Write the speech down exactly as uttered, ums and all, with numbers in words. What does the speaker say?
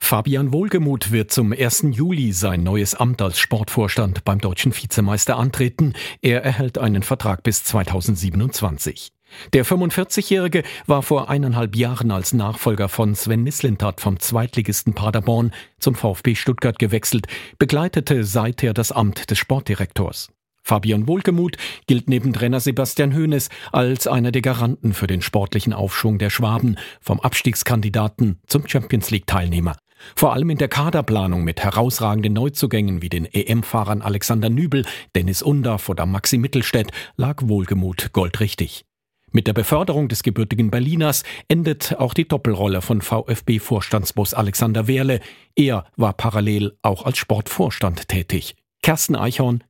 Fabian Wohlgemuth wird zum ersten Juli sein neues Amt als Sportvorstand beim Deutschen Vizemeister antreten. Er erhält einen Vertrag bis zweitausendsiebenundzwanzig. Der fünfundvierzigjährige war vor eineinhalb Jahren als Nachfolger von Sven Mislintat vom Zweitligisten Paderborn zum VfB Stuttgart gewechselt, begleitete seither das Amt des Sportdirektors. Fabian Wohlgemuth gilt neben Trainer Sebastian Hoeneß als einer der Garanten für den sportlichen Aufschwung der Schwaben, vom Abstiegskandidaten zum Champions-League-Teilnehmer. Vor allem in der Kaderplanung mit herausragenden Neuzugängen wie den E M-Fahrern Alexander Nübel, Dennis Undaff oder Maxi Mittelstädt lag Wohlgemuth goldrichtig. Mit der Beförderung des gebürtigen Berliners endet auch die Doppelrolle von VfB-Vorstandsboss Alexander Werle. Er war parallel auch als Sportvorstand tätig. Kersten Eichhorn,